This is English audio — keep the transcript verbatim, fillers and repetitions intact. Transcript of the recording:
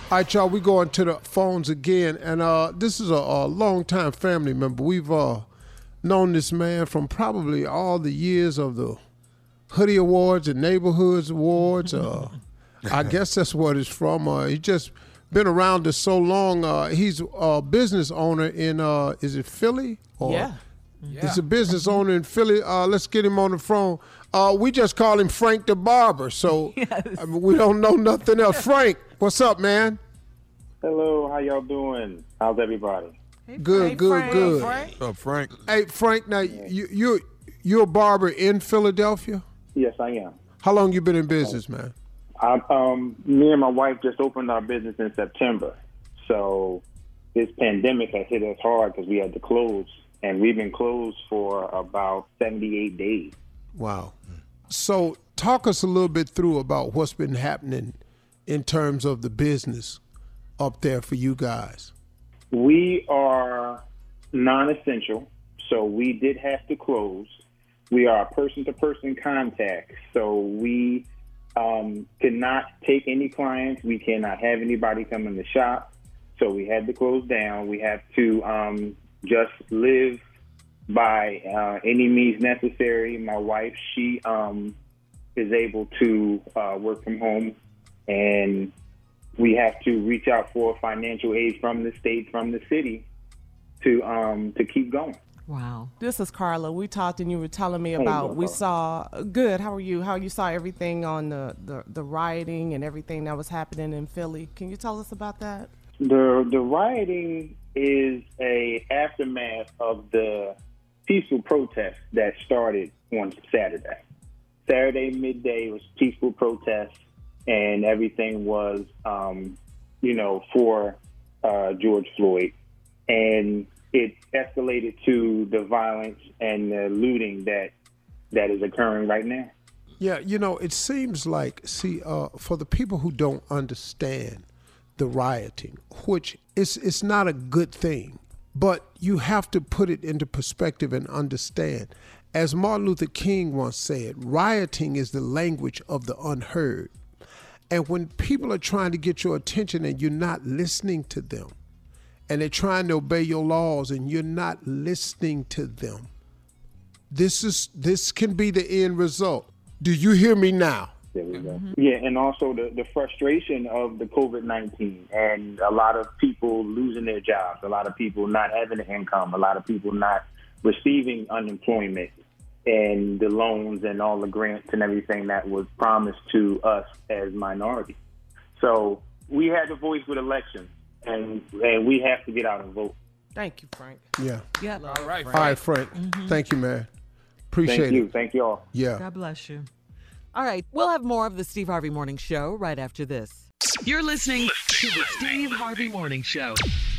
All right, y'all, we going to the phones again. And uh, this is a, a long-time family member. We've uh, known this man from probably all the years of the Hoodie Awards and Neighborhoods Awards. Uh, I guess that's what it's from. Uh, he just been around us so long. Uh, he's a business owner in, uh, is it Philly? Or yeah. yeah. He's a business owner in Philly. Uh, let's get him on the phone. Uh, we just call him Frank the Barber, so yes. I mean, we don't know nothing else. Frank, what's up, man? Hello, how y'all doing? How's everybody? Hey, good, hey, good, Frank. good. Frank. What's up, Frank? Hey, Frank, now, you, you, you're a barber in Philadelphia? Yes, I am. How long you been in business, man? I, um, me and my wife just opened our business in September, so this pandemic has hit us hard because we had to close, and we've been closed for about seventy-eight days. Wow. So talk us a little bit through about what's been happening in terms of the business up there for you guys. We are non-essential, so we did have to close. We are person-to-person contact, so we um, cannot take any clients. We cannot have anybody come in the shop, so we had to close down. We have to um, just live by uh, any means necessary. My wife, she um, is able to uh, work from home, and we have to reach out for financial aid from the state, from the city, to um, to keep going. Wow. This is Carla. We talked and you were telling me about, hey, we saw, good, how are you? How you saw everything on the, the, the rioting and everything that was happening in Philly. Can you tell us about that? The the rioting is a aftermath of the peaceful protest that started on Saturday. Saturday midday was peaceful protest, and everything was, um, you know, for uh, George Floyd. And it escalated to the violence and the looting that that is occurring right now. Yeah, you know, it seems like, see, uh, for the people who don't understand the rioting, which is it's not a good thing, but you have to put it into perspective and understand. As Martin Luther King once said, rioting is the language of the unheard. And when people are trying to get your attention and you're not listening to them, and they're trying to obey your laws and you're not listening to them, this is this can be the end result. Do you hear me now? There we go. Mm-hmm. Yeah, and also the, the frustration of the COVID nineteen and a lot of people losing their jobs, a lot of people not having an income, a lot of people not receiving unemployment and the loans and all the grants and everything that was promised to us as minorities. So we had a voice with elections, and, and we have to get out and vote. Thank you, Frank. Yeah. Yeah. All right, Frank. All right, Frank. Mm-hmm. Thank you, man. Appreciate Thank you. it. Thank you all. Yeah. God bless you. All right, we'll have more of the Steve Harvey Morning Show right after this. You're listening to the Steve Harvey Morning Show.